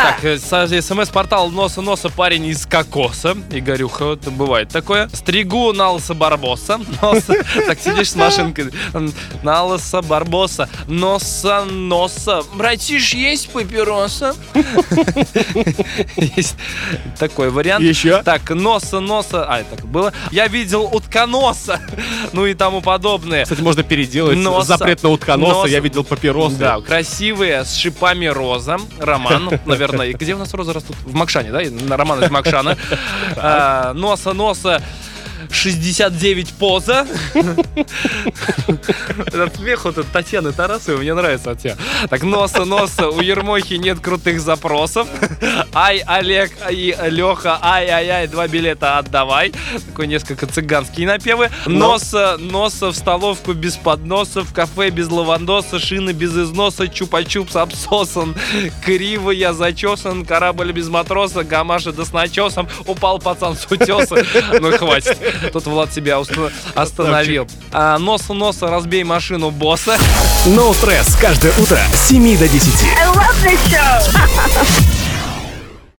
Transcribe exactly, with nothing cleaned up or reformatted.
Так, смс-портал носа-носа парень из кокоса. Игорюха, вот бывает такое. Стригу на лысо барбоса. Так, сидишь с машинкой. На лысо барбоса. Носа-носа. Братиш, есть папироса? Есть такой вариант. Еще? Так, носа-носа. А, так было. Я видел утконоса. Ну и тому подобное. Кстати, можно переделать. Носа. Запрет на утконоса. Носа. Я видел папиросы. Да, красивые, с шипами роза. Роман, наверное. Где у нас розы растут? В Макшане, да? Роман из Макшана. А, носа-носа. шестьдесят девять поза. Этот смех вот от Татьяны Тарасовой мне нравится от тебя. Так, носа-носа, у Ермохи нет крутых запросов. Ай, Олег и Леха, ай-ай-ай, два билета отдавай. Такой несколько цыганские напевы. Носа, носа в столовку без подноса, в кафе без лавандоса, шины без износа, чупа-чупс обсосан, криво я зачесан, корабль без матроса, гамаша да с начесом, упал пацан с утеса. Ну, хватит. Тут Влад себя уст- остановил. А, носа-носа, разбей машину босса. No Stress каждое утро с семи до десяти. I love this show.